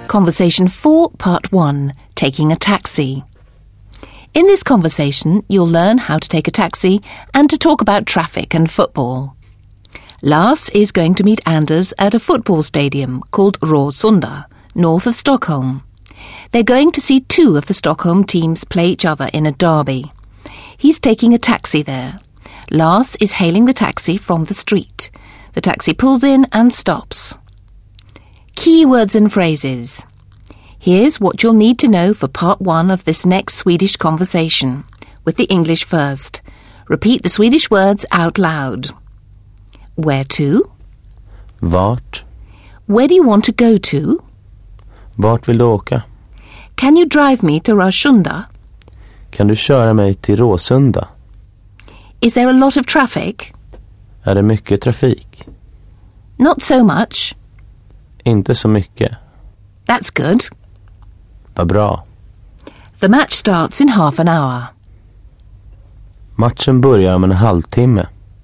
Conversation 4, Part 1, Taking a Taxi. In this conversation, you'll learn how to take a taxi and to talk about traffic and football. Lars is going to meet Anders at a football stadium called Råsunda, north of Stockholm. They're going to see two of the Stockholm teams play each other in a derby. He's taking a taxi there. Lars is hailing the taxi from the street. The taxi pulls in and stops. Key words and phrases. Here's what you'll need to know for part 1 of this next Swedish conversation, with the English first. Repeat the Swedish words out loud. Where to? Vart? Where do you want to go to? Vart vill du åka? Can you drive me to Råsunda? Kan du köra mig till Råsunda? Is there a lot of traffic? Är det mycket trafik? Not so much. Inte så mycket. That's good. Vad bra. The match starts in half an hour. Matchen börjar om en halvtimme.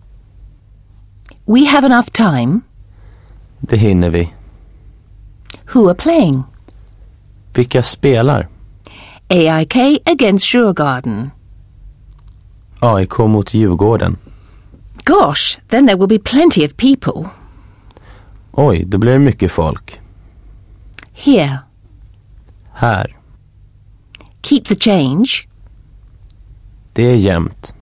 We have enough time. Det hinner vi. Who are playing? Vilka spelar? AIK against Djurgården. AIK mot Djurgården. Gosh, then there will be plenty of people. Oj, det blir mycket folk. Here. Här. Keep the change. Det är jämnt.